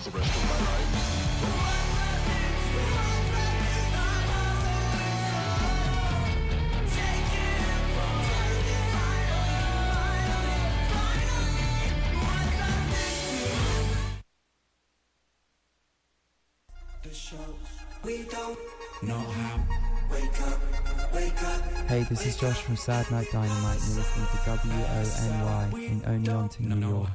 the rest of my life. We don't know how. Wake up, wake up. Hey, this is Josh from Sad Night Dynamite, and you're listening to WONY in Oneonta, New York.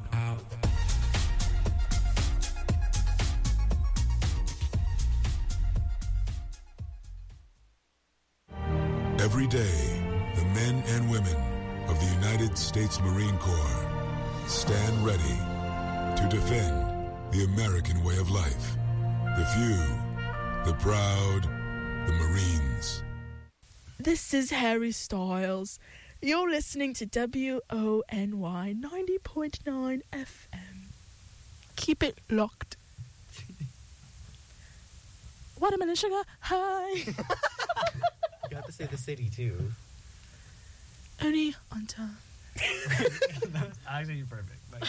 Every day, the men and women of the United States Marine Corps stand ready to defend the American way of life. The few, the proud, the Marines. This is Harry Styles. You're listening to WONY 90.9 FM. Keep it locked. Watermelon sugar high. You have to say the city too. Only on time. That's actually perfect. Like,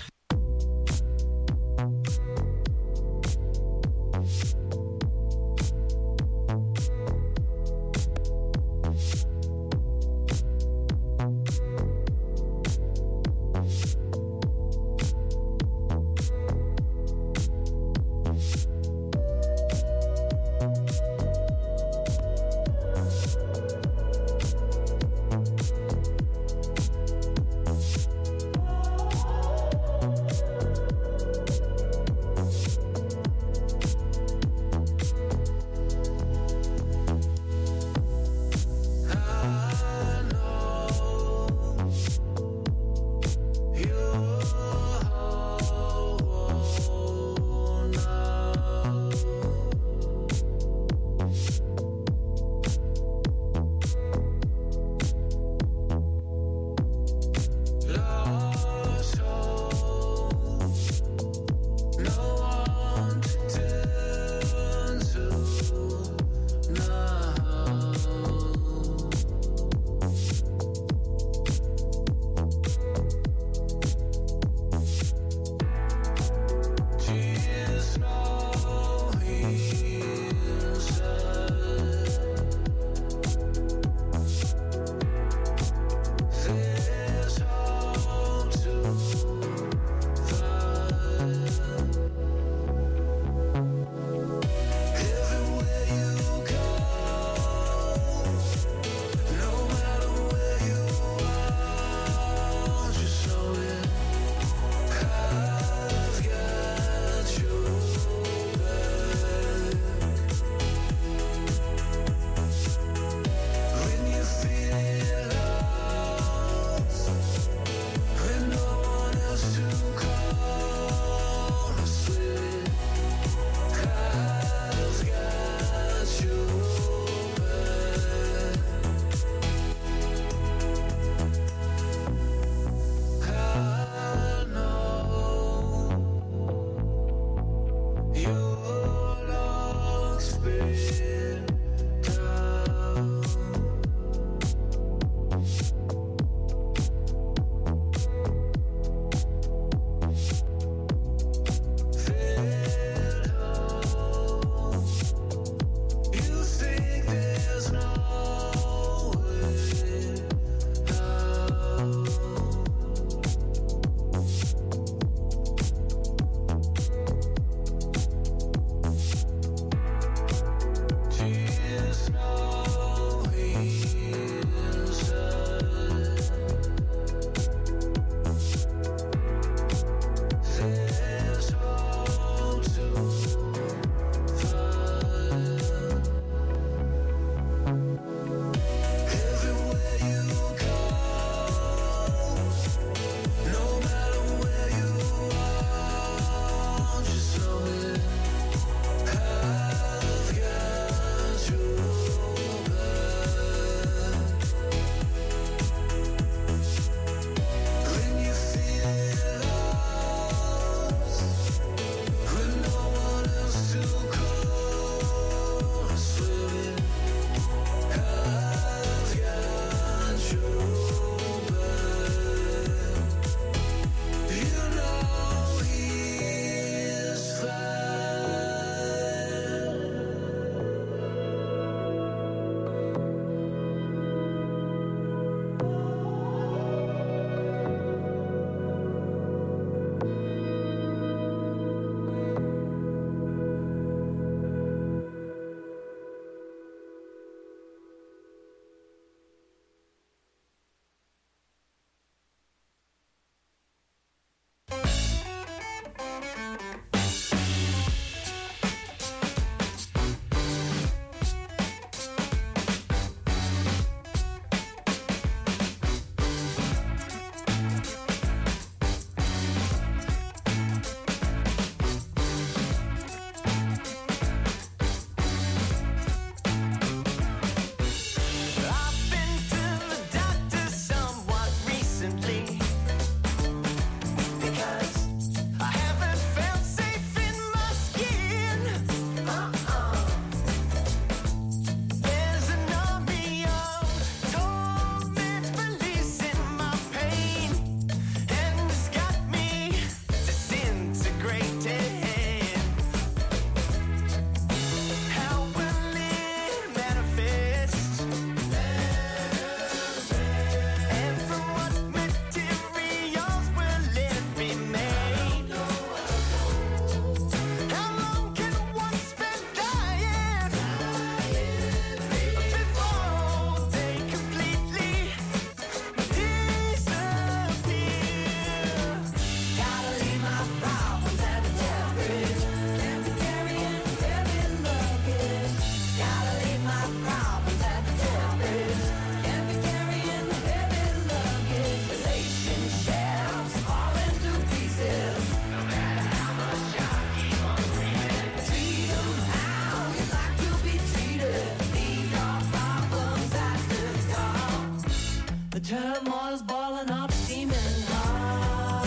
Turmoil's balling up, steaming hot.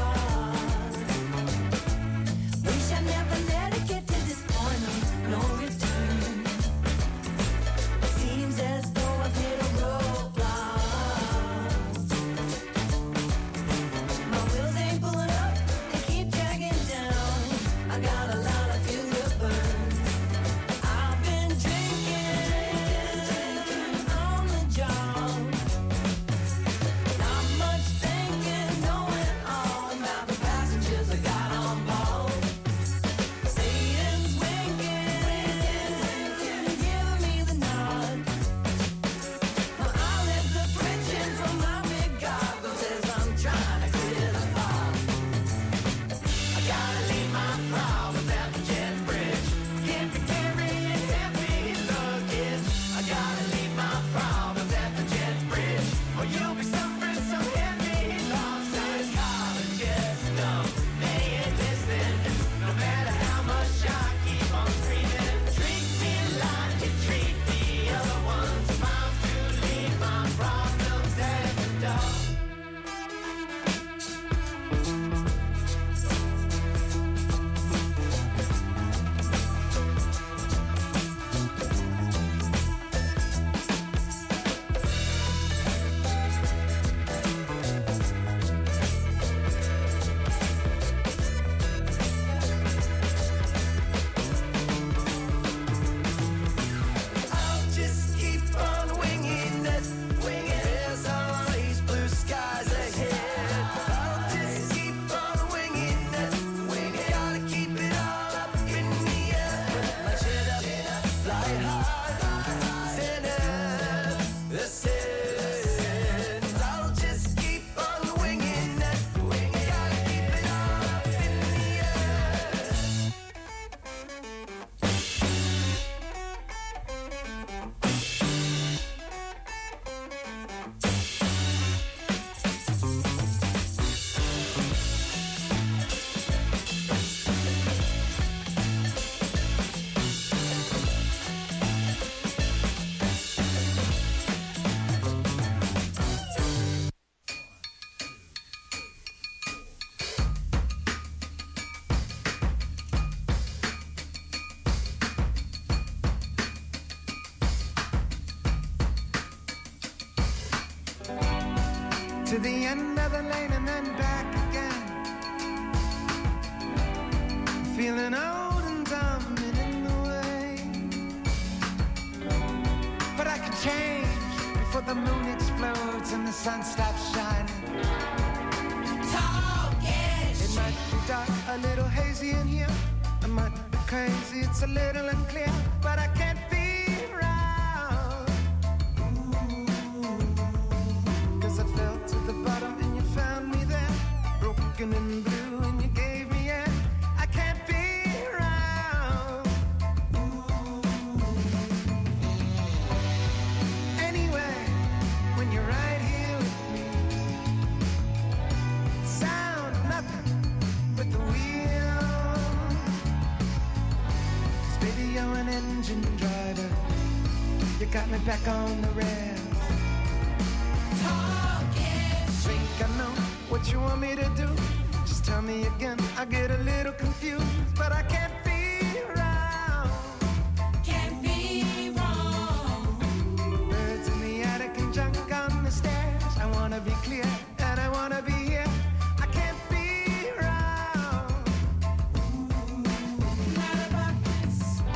We shall never let it get to this point of no return. Seems as though I've hit a roadblock. My wheels ain't pulling up, they keep dragging down. I got a lot of fuel to burn. I've been drinking on the job. Not much thinking going on about the passengers I got on board. Satan's winking, giving me the nod. My eyelids are twitching from my big goggles as I'm trying to clear the fog. I gotta leave my problems at the jet bridge. Can't be carrying heavy luggage. I gotta leave my problems at the jet bridge, or you'll be suffering some heavy losses. Colleges dumb, they ain't listening. No matter how much I keep on screaming, treat me like you treat the other ones. If I'm to leave my problems at the door. I'll just keep on winging it as all these blue skies ahead. I'll just keep on winging it. Gotta keep it all up in the air. Put my chin up, fly high, send the send. I'll just keep on winging it. Gotta keep it all up in the air. To the end of the lane and then back again. Feeling old and dumb and in the way. But I can change before the moon explodes and the sun stops shining. It might be dark, a little hazy in here. I might be crazy, it's a little unclear, but I can't be around. 'Cause I fell to the bottom and you found me there, broken and blue and you gave me air. I can't be around. Anyway, when you're right here with me, sound nothing but the wheel. 'Cause baby, you're an engine driver. You got me back on the rails. Think I know what you want me to do. Just tell me again, I get a little confused, but I can't be around. Can't be wrong. Birds in the attic and junk on the stairs. I wanna be clear and I wanna be here. I can't be around. Not about this.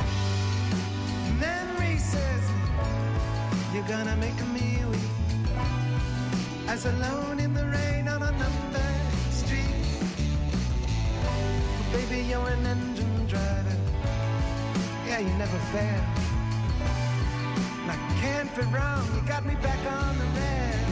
Memory says you're gonna make me weak. As alone in the rain on a numbered street. Baby, you're an engine driver. Yeah, you never fail. And I can't be wrong, you got me back on the rail.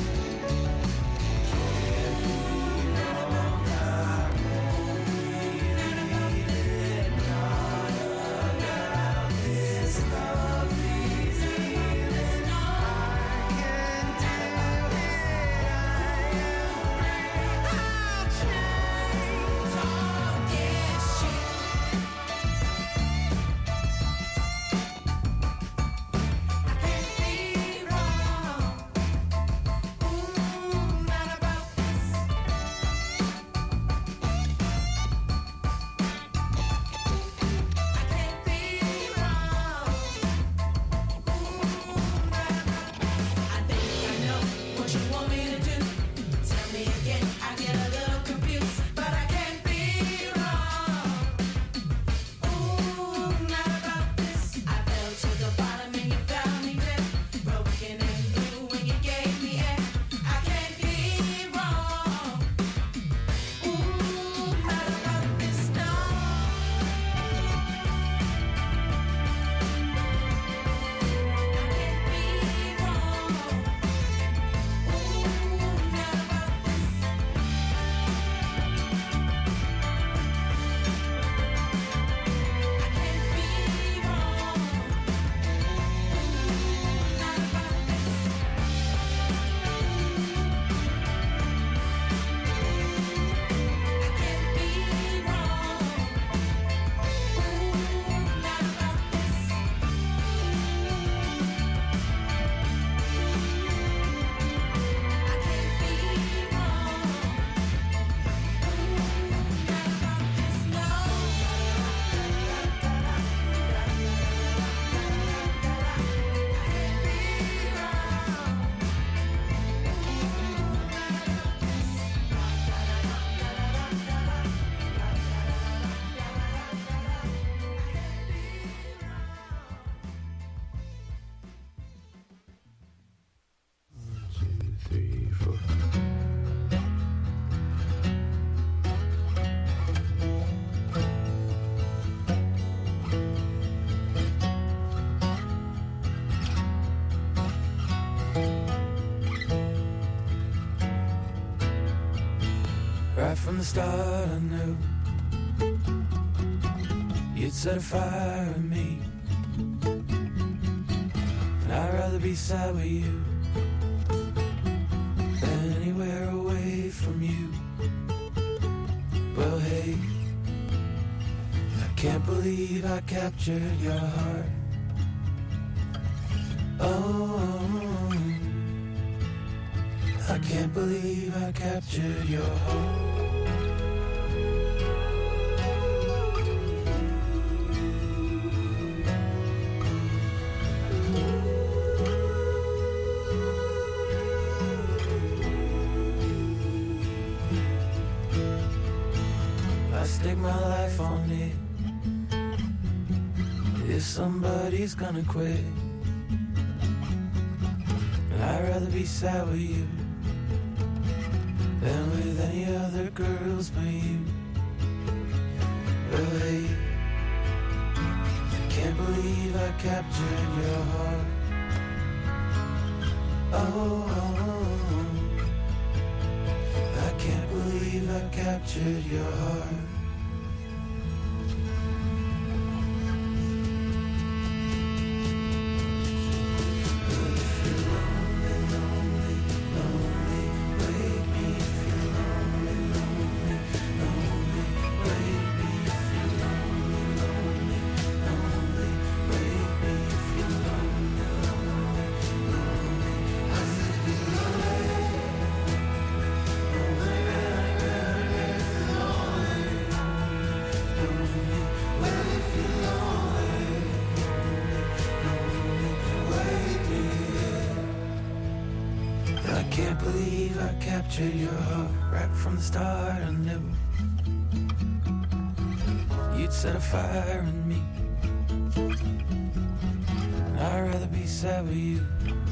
Right from the start I knew you'd set a fire in me, and I'd rather be sad with you than anywhere away from you. Well, hey, I can't believe I captured your heart. Oh, I can't believe I captured your heart. I stake my life on it. If somebody's gonna quit, and I'd rather be sad with you than with any other girls but you. Well, hey, I can't believe I captured your heart. Oh, I can't believe I captured your heart. I can't believe I captured your heart. Right from the start I knew you'd set a fire in me, and I'd rather be sad with you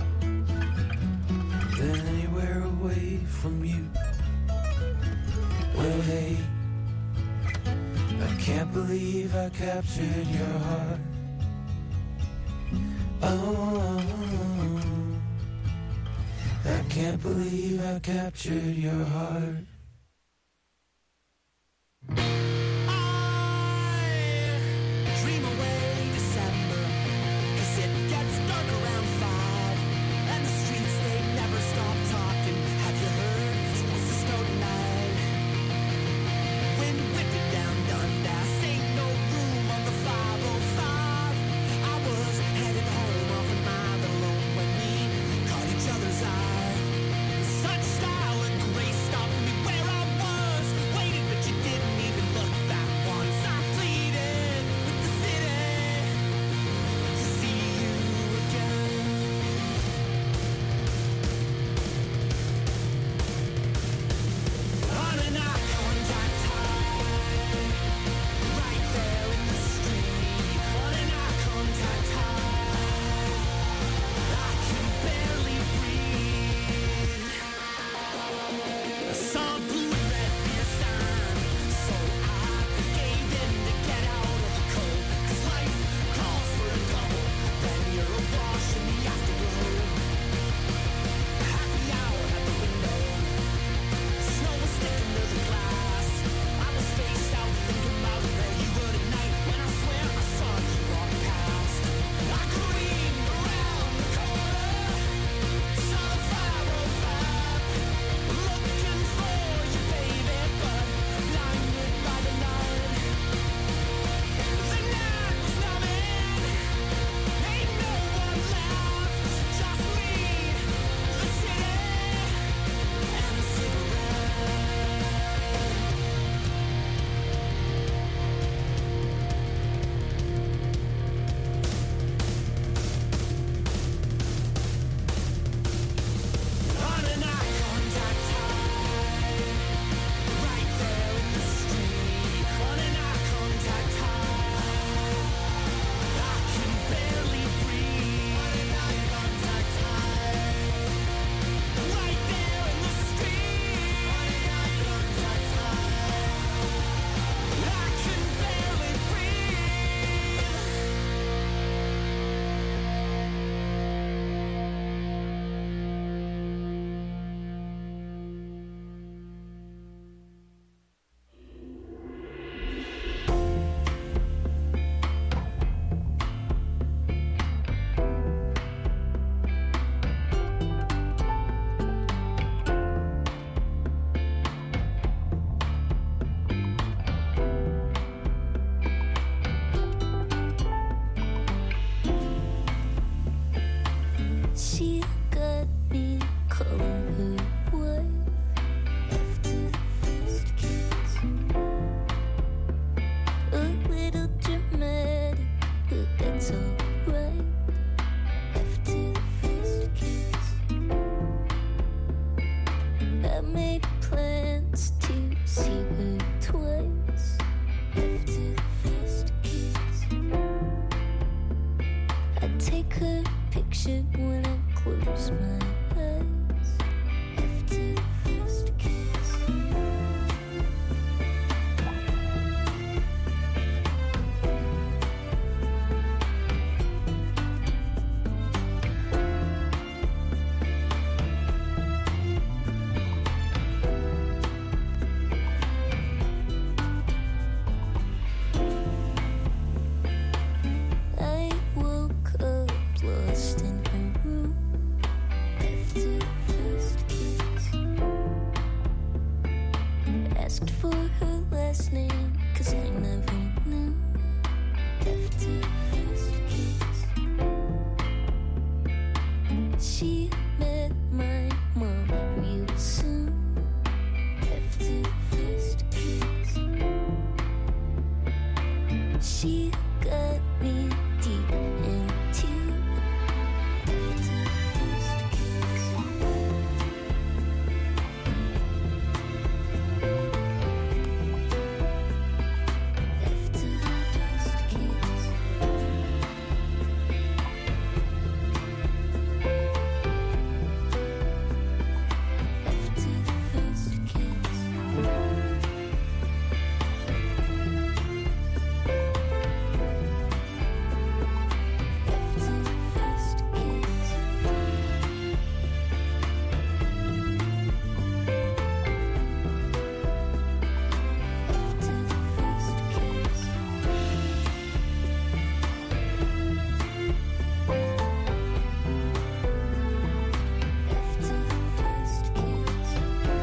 than anywhere away from you. Well, hey, I can't believe I captured your heart. Oh, I can't believe I captured your heart. Dream away December, 'cause it gets dark around 5, and the streets, they never stop talking. Have you heard? It's supposed to snow tonight. Wind whipping down Dundas, ain't no room on the 505. I was headed home off a mile alone when we caught each other's eye. Such style and grace stopped me when it when I close my eyes. After the first kiss. I woke up lost in her room after the first kiss. Asked for her last name, 'cause I never knew after the first kiss. She met my mom real soon after the first kiss. She got me deep into after the first kiss. After the first kiss. After the first kiss. After the first kiss. After the first kiss. After the first kiss.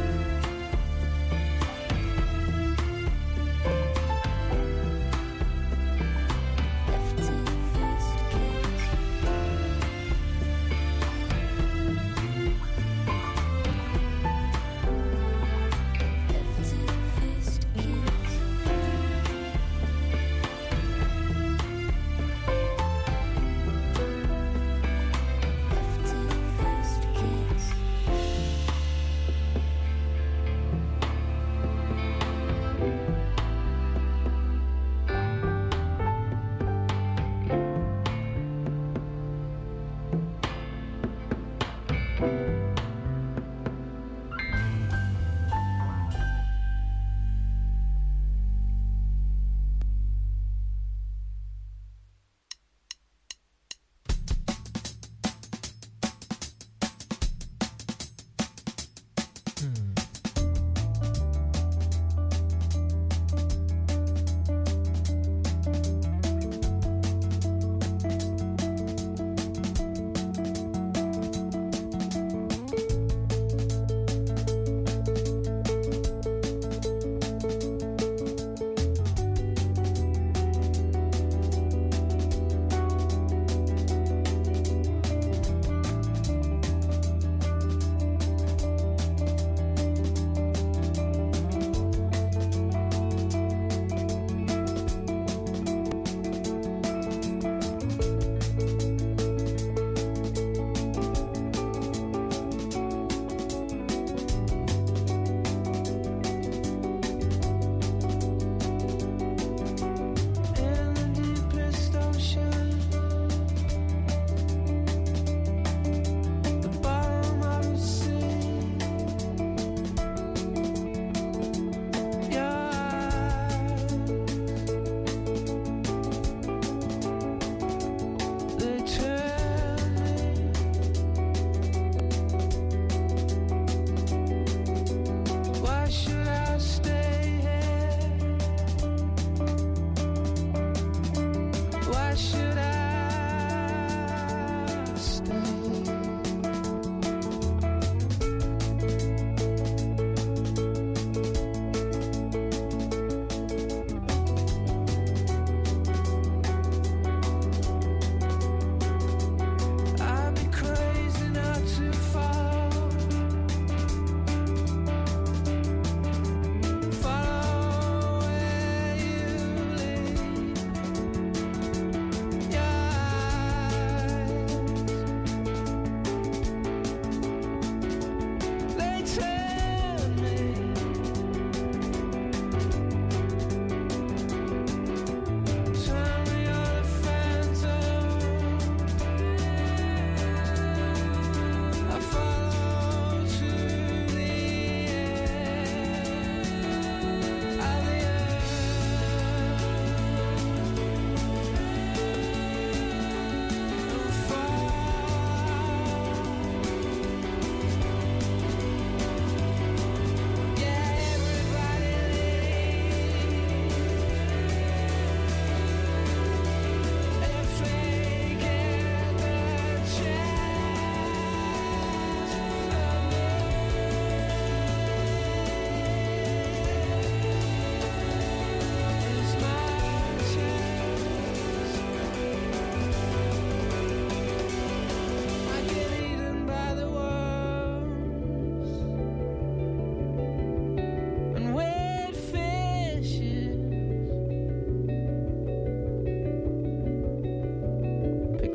After the first kiss. After the first kiss. After the first kiss. In the deepest ocean, the bottom of the sea, your eyes, they trail me. Why should I stay here? Why should I stay? I'd be crazy not to follow. Follow where you lead.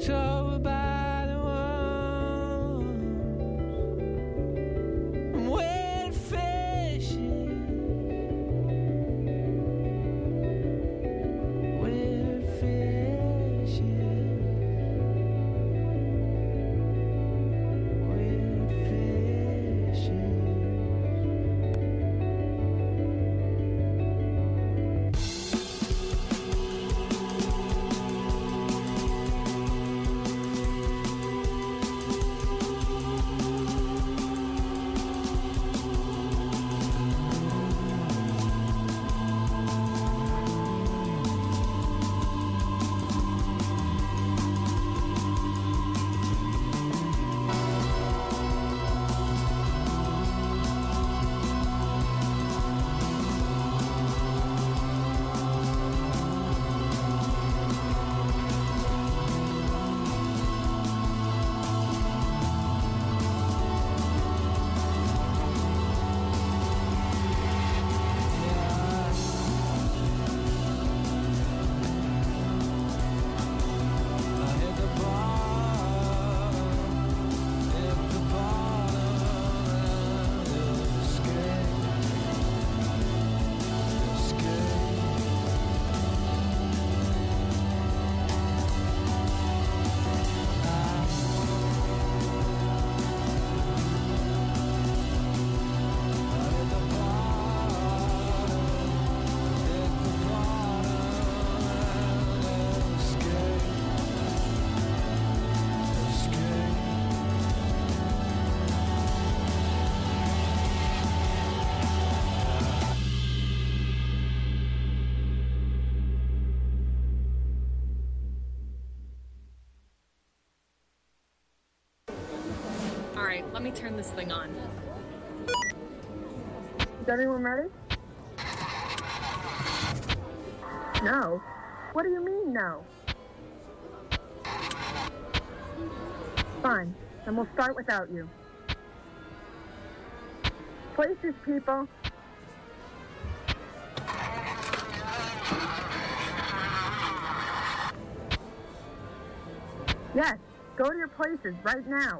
looked over by the walls. I'm waiting fishes. Weird fishes. Weird fishes. Alright, let me turn this thing on. Is everyone ready? No. What do you mean, no? Fine, then we'll start without you. Places, people. Yes, go to your places right now.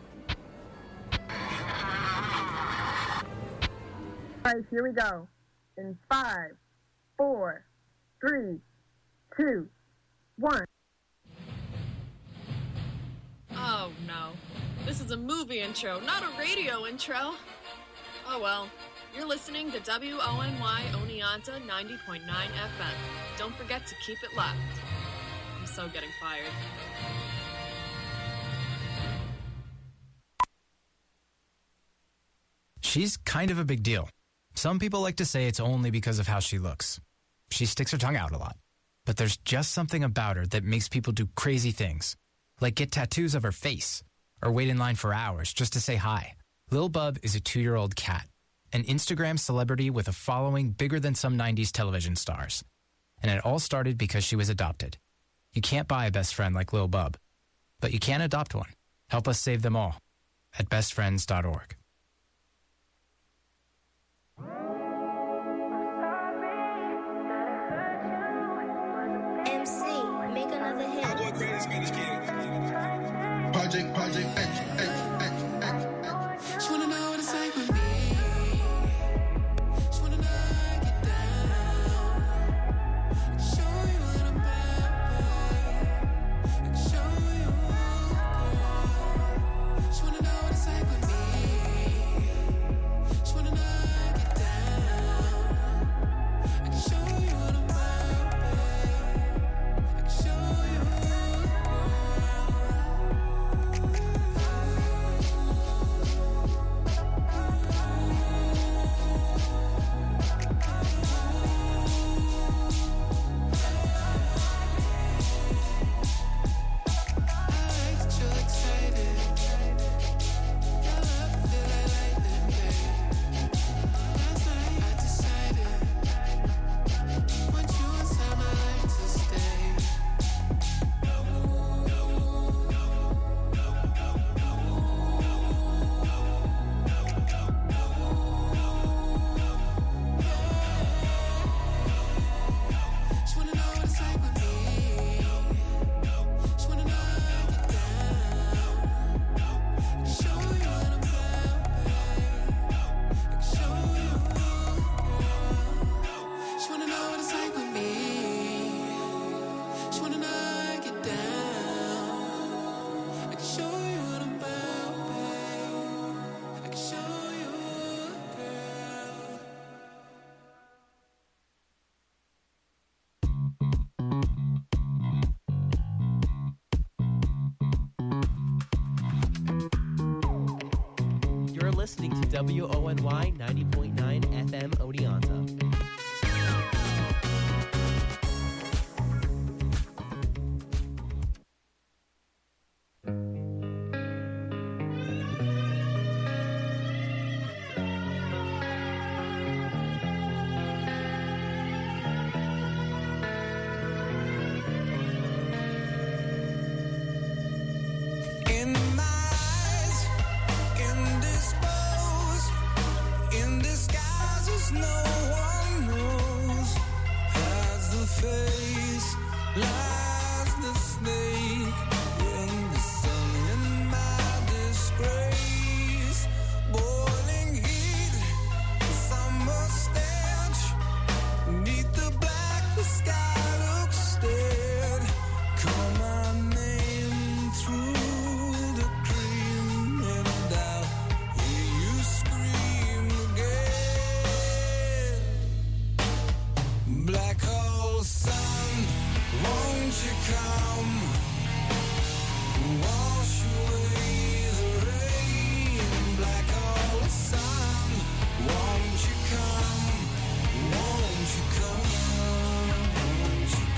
All right, here we go. In 5, 4, 3, 2, 1. Oh no. This is a movie intro, not a radio intro. Oh well. You're listening to WONY Oneonta 90.9 FM. Don't forget to keep it locked. I'm so getting fired. She's kind of a big deal. Some people like to say it's only because of how she looks. She sticks her tongue out a lot. But there's just something about her that makes people do crazy things. Like get tattoos of her face. Or wait in line for hours just to say hi. Lil Bub is a 2-year-old cat. An Instagram celebrity with a following bigger than some 90s television stars. And it all started because she was adopted. You can't buy a best friend like Lil Bub. But you can adopt one. Help us save them all. At bestfriends.org. MC, make another hit. Project X. Just wanna know what it's like with me. Just wanna know how I get down. I can show you what I'm about, I can show you, girl. Just wanna know what it's like with me. Just wanna know how I get down. I can show you what I'm about, I can show you, girl. listening to WONY 90.9 FM Oneonta. In my eyes, indisposed, in disguises no one knows. As the face lies the snake in the sun, in my disgrace. Boiling heat, summer stench, beneath the black, the sky looks dead. Call my name through the cream, and I'll hear you scream again. Black hole sun, won't you come? Wash away the rain. Black hole sun, won't you come? Won't you come? Won't you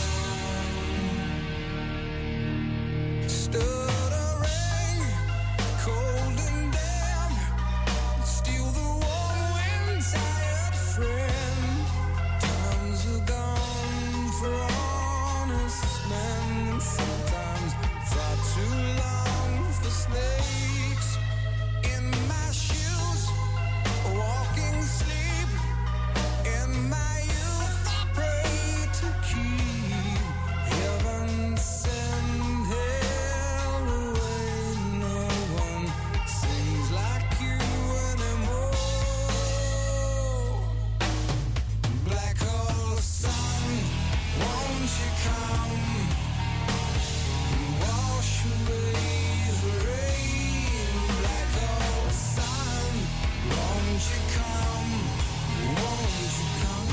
come? Stood a ring, cold and damp, steal the warm wind, tired friend. Times are gone for honest men, and sometimes far too long for snakes. In my shoes, walking sleep. In my youth, I pray to keep heaven send hell away. No one sings like you anymore. Black hole sun, won't you come? Wash away the rain. Black hole sun, won't you come? Won't you come?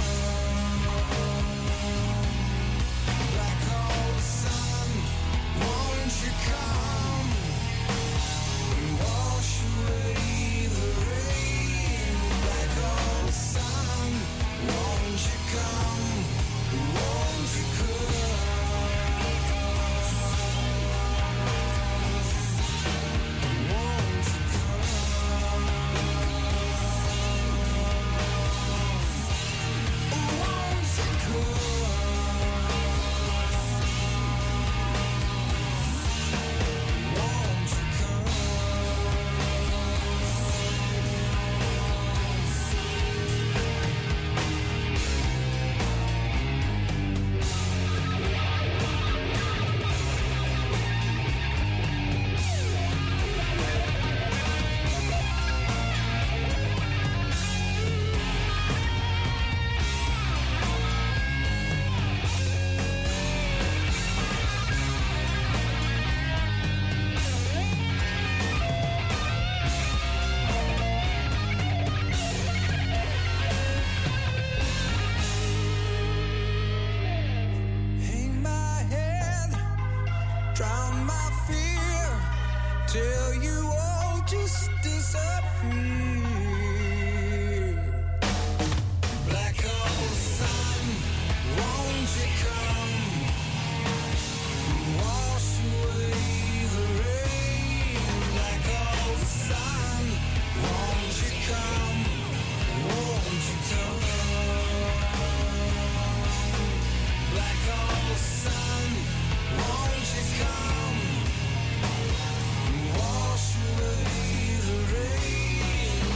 Black hole sun, won't you come? Wash away the rain. Black hole sun, won't you come? Won't you hang my head, drown my fear, till you all just disappear. Black hole sun, won't you come? Wash away the rain. Black hole sun, won't you come? Won't you come? Black hole sun, won't you come? Wash away the rain.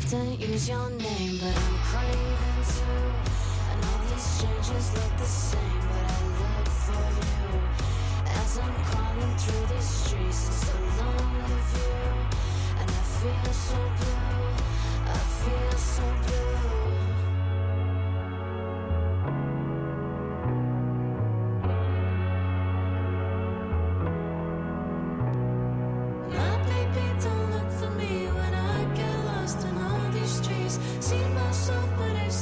often use your name, but I'm craving too. And all these strangers look the same, but I look for you. As I'm crawling through these streets, it's a lonely view. And I feel so blue, I feel so blue. My baby don't look for me when I get lost in all these streets. See myself, but it's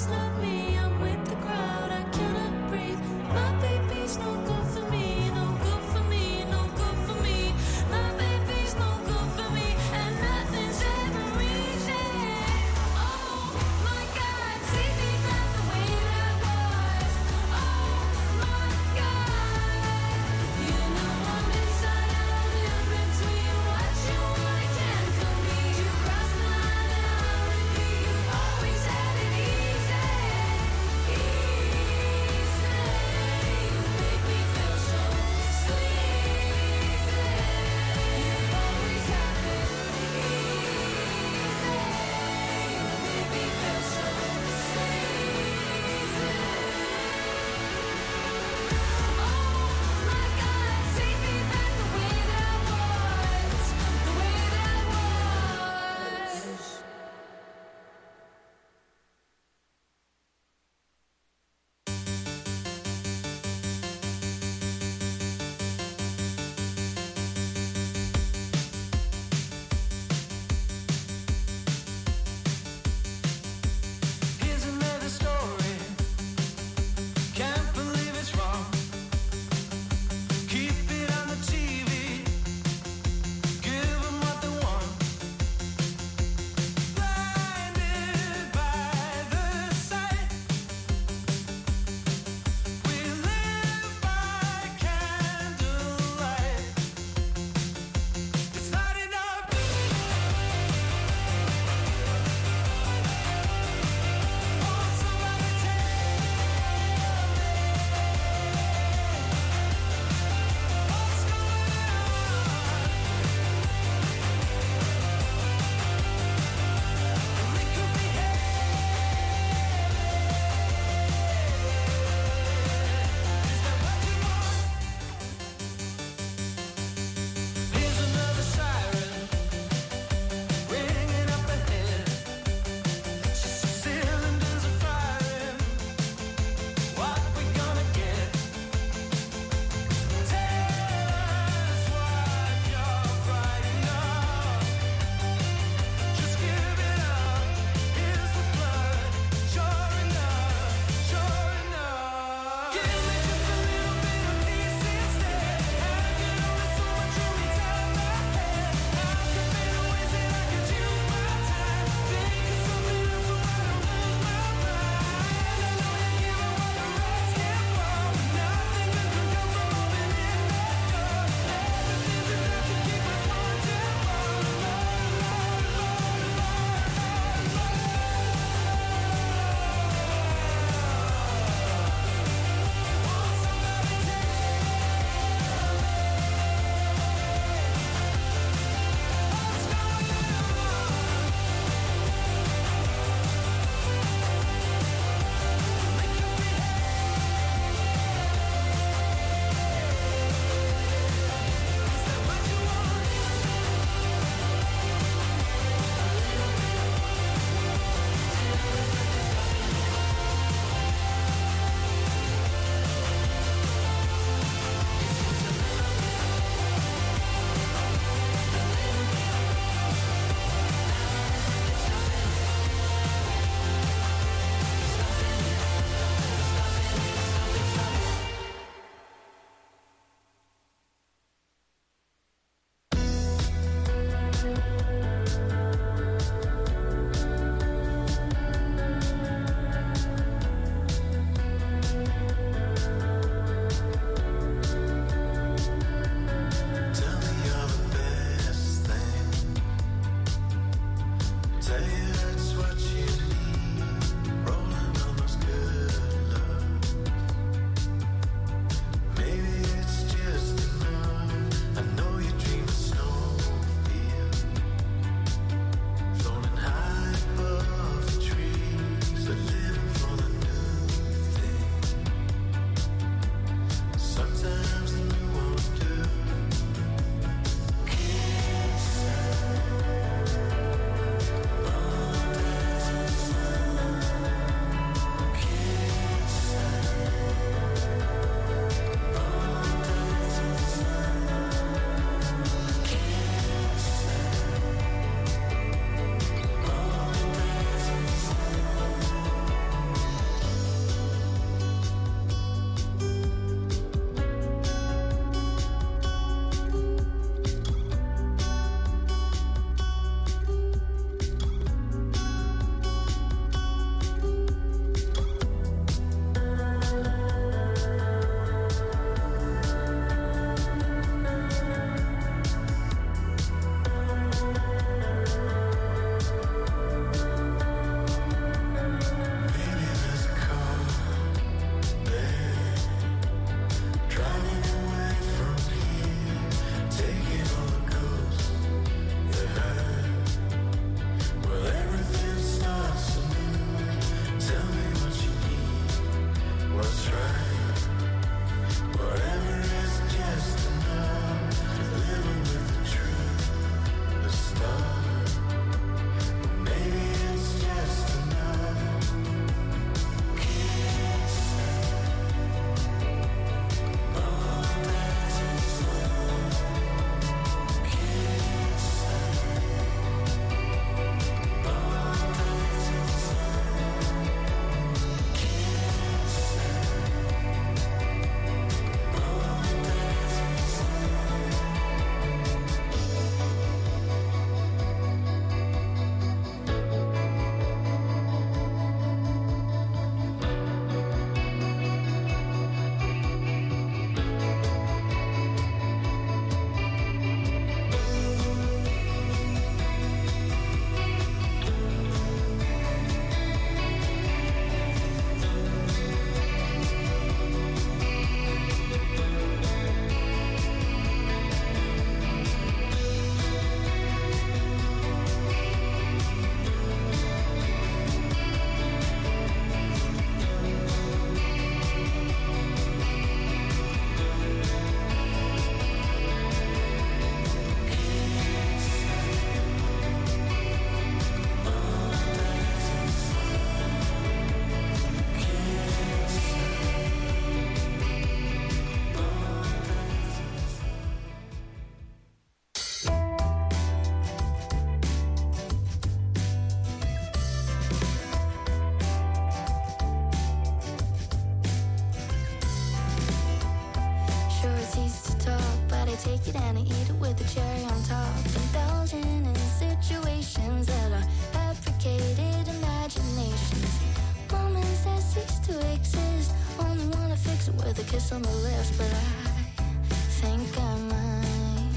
take it and I eat it with a cherry on top. Indulging in situations that are fabricated imaginations. Moments that cease to exist. Only wanna fix it with a kiss on the lips, but I think I might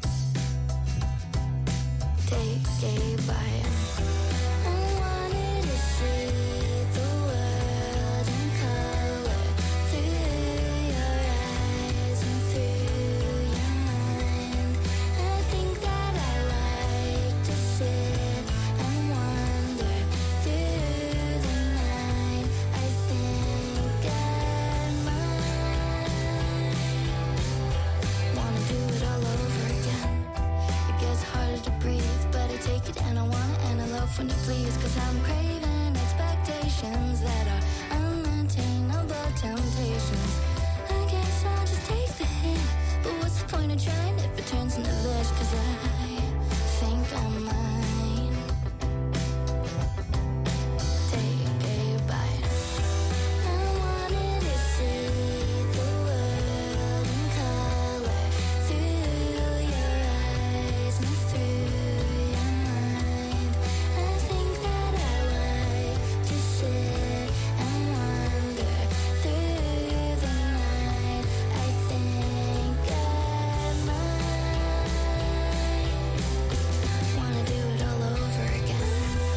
take a bite. I wanted to see the world in color through your eyes and through your mind. I think that I like to sit and wander through the night. I think I might wanna do it all over again. It gets harder to breathe, but I take it and I want it and I love when it please. Cause I'm craving expectations that are unmaintainable temptations. I guess I'll just take the hint, but what's the point of trying if it turns into this? Cause I think I might take a bite. I wanted to see the world in color through your eyes and through your mind. I think that I like to sit and wander through the night. I think I might wanna do it all over again.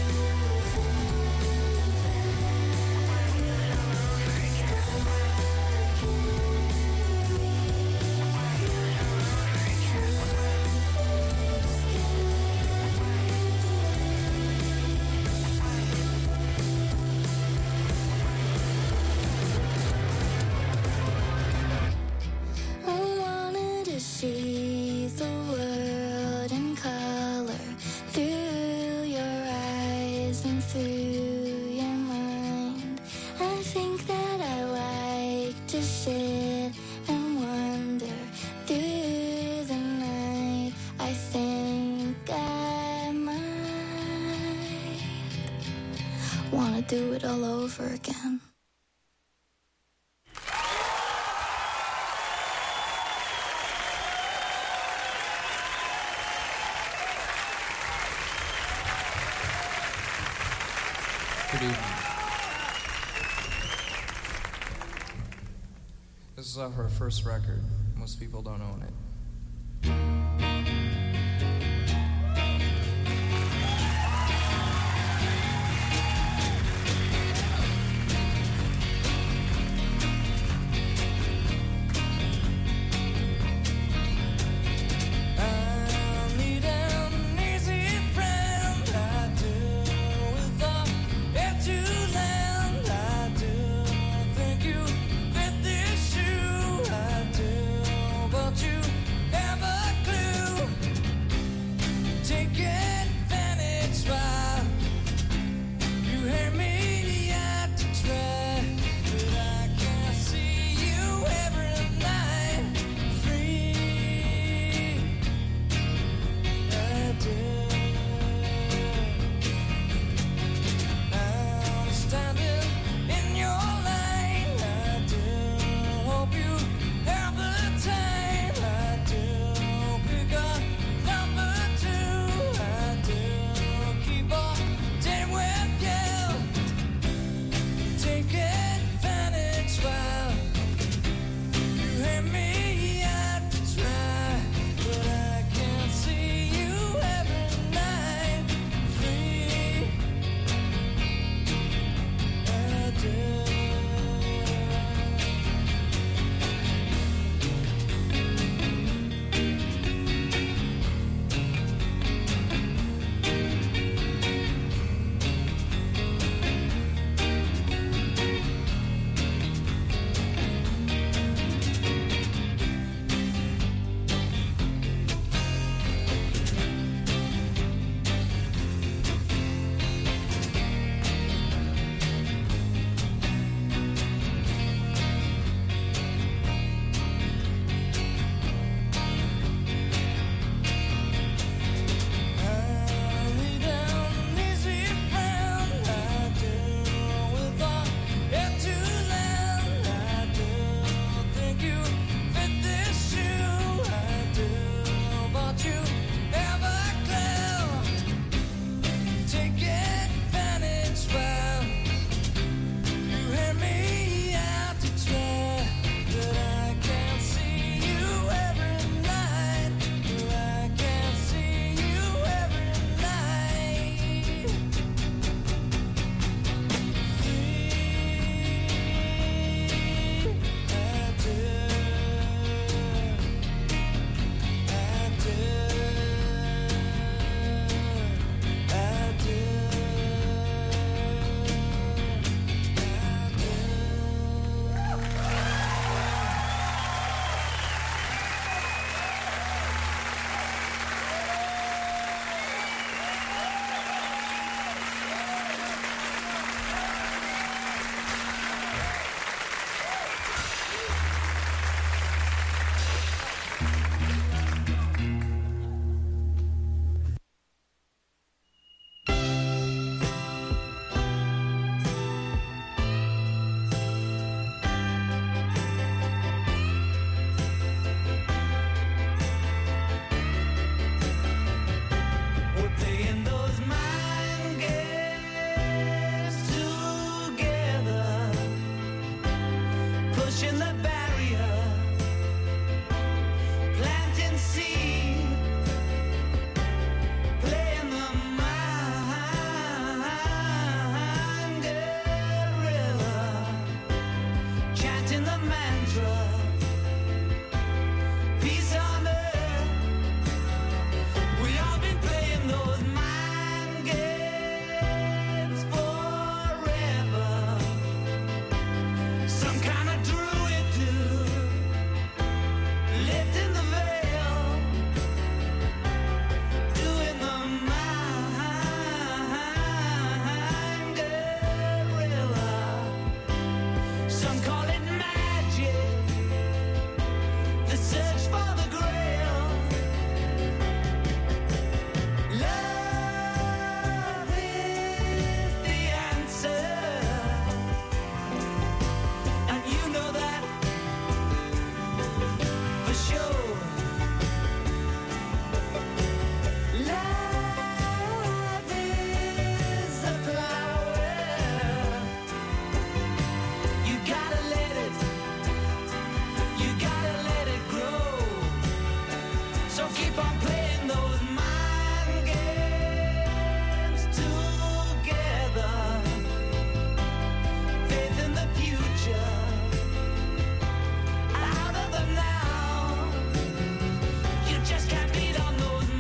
I wanted to see the world in color through your eyes and through your mind. I think that I like to sit and wander through the night. I think I might wanna do it all over again. Good evening. This is off our first record. Most people don't own it. I need an easy friend, I do, with a head to land, I do, think you fit this shoe, I do, but you pushing the barrier, planting seed, playing the mind gorilla, chanting the mantra, peace on earth. We all been playing those mind games forever. Some kind of druid dude lifting the veil, doing the mind gorilla. Some call it magic, the search for the grail. Love is the answer, and you know that for sure. Love is a flower. You gotta let it grow. So keep on playing those mind games together. Faith in the future, out of the now. You just can't beat on those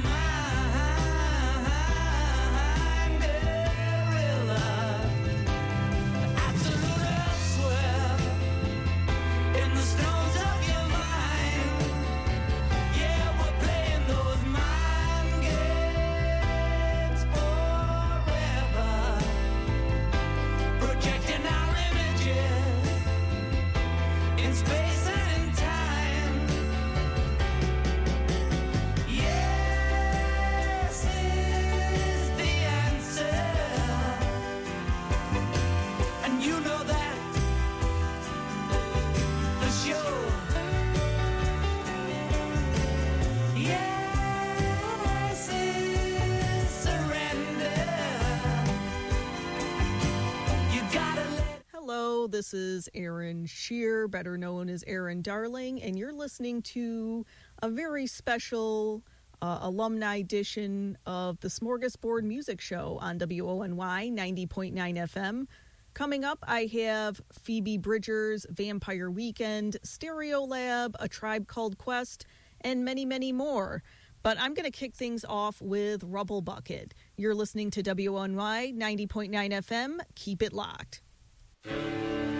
mind gorillas. Absolute elsewhere in the stones of your mind. Yeah, we're playing those mind games forever, projecting our images in space and in time. Yes is the answer, and you know that for sure. Yes is surrender. You gotta let. Hello, this is Aaron Shear, better known as Aaron Darling, and you're listening to a very special alumni edition of the Smorgasbord Music Show on WONY 90.9 FM. Coming up, I have Phoebe Bridgers' Vampire Weekend, Stereolab, A Tribe Called Quest, and many, many more. But I'm going to kick things off with Rubble Bucket. You're listening to WONY 90.9 FM. Keep it locked.